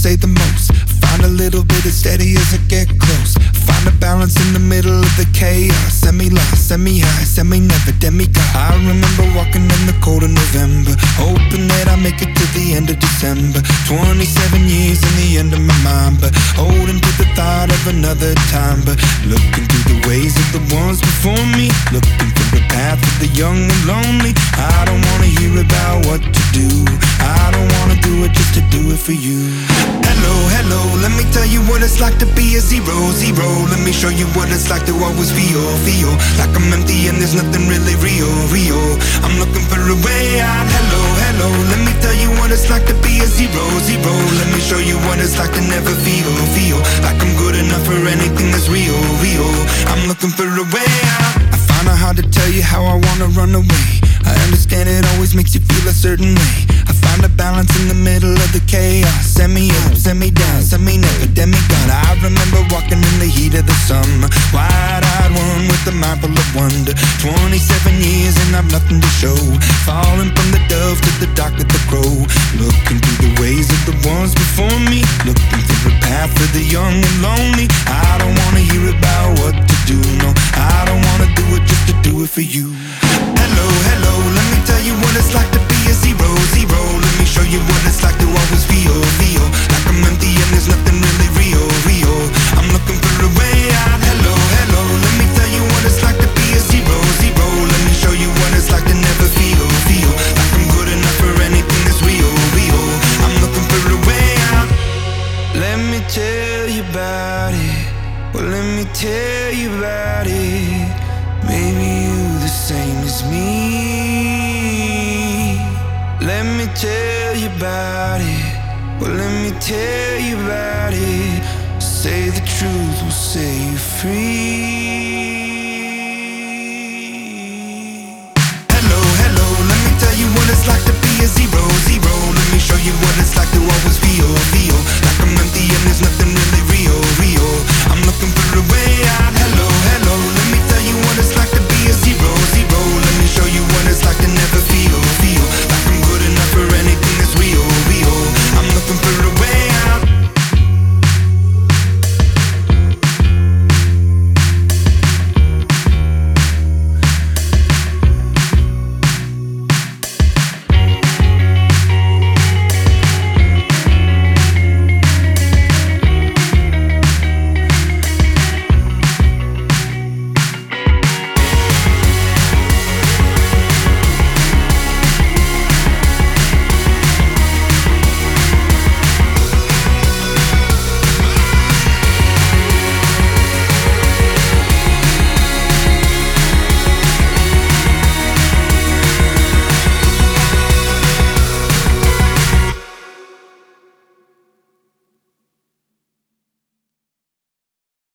say the most. Find a little bit of steady as I get close. Find a balance in the middle of the chaos. Semi-lost, semi-high, semi-never, demigod. I remember walking in the cold of November, hoping that I make it to the end of December. 27 years in the end of my mind, but holding to the thought of another time. But looking through the ways of the ones before me, looking through the path of the young and lonely. I don't wanna hear about what to do. I don't wanna do it just to do it for you. Hello, hello, let me tell you what it's like to be a zero, zero. Let me show you what it's like to always feel, feel like I'm empty and there's nothing really real, real. I'm looking for a way out. Hello, hello, let me tell you what it's like to be a zero, zero. Let me show you what it's like to never feel, feel like I'm good enough for anything that's real, real. I'm looking for a way out. I find it hard to tell you how I wanna run away. I understand it always makes you feel a certain way. I find a balance in the middle of the chaos. Semi-up, semi-down, semi-never, demigod. I remember walking in the heat of the summer, wide-eyed one with a mind full of wonder. 27 years and I've nothing to show. Falling from the dove to the dark of the crow. Looking through the ways of the ones before me, looking through the path of the young and lonely. I don't wanna hear about what to do, no. I don't wanna do it just to do it for you. Hello, hello, let me tell you what it's like to be a zero, zero. Let me show you what it's like to always feel, feel like I'm empty and there's nothing really real, real. I'm looking for a way out. Hello, hello, let me tell you what it's like to be a zero, zero. Let me show you what it's like to never feel, feel like I'm good enough for anything that's real, real. I'm looking for a way out. Let me tell you about it. Well, let me tell you about it. Maybe you the same as me. Let me tell you about it. Well, let me tell you about it. Say the truth will set you free.